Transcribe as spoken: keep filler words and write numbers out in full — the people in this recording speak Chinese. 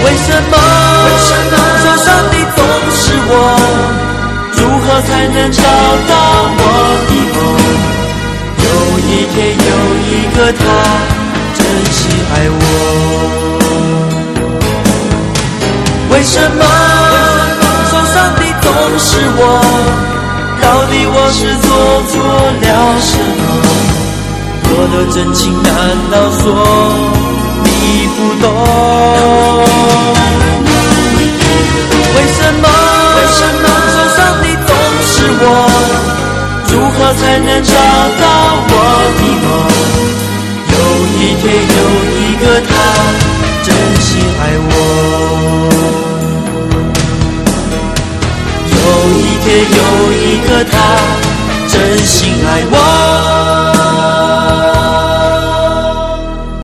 为什么受伤的总是我？如何才能找到我的梦？有一天有一个他真心爱我。为什么受伤的总是我？到底我是做错了什么？我的真情难道说你不懂？为什么受伤的总是我？如何才能找到我的梦？有一天有一个他真心爱我。有一天有一个他真心爱我。